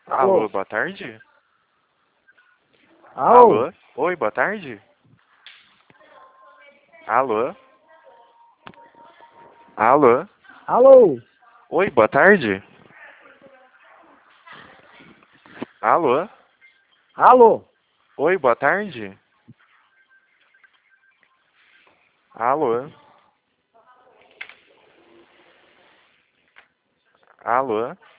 Alô? Alô, boa tarde? Alô? Alô? Oi, boa tarde? Alô? Alô? Alô? Oi, boa tarde? Alô? Alô? Oi, boa tarde? Alô? Alô?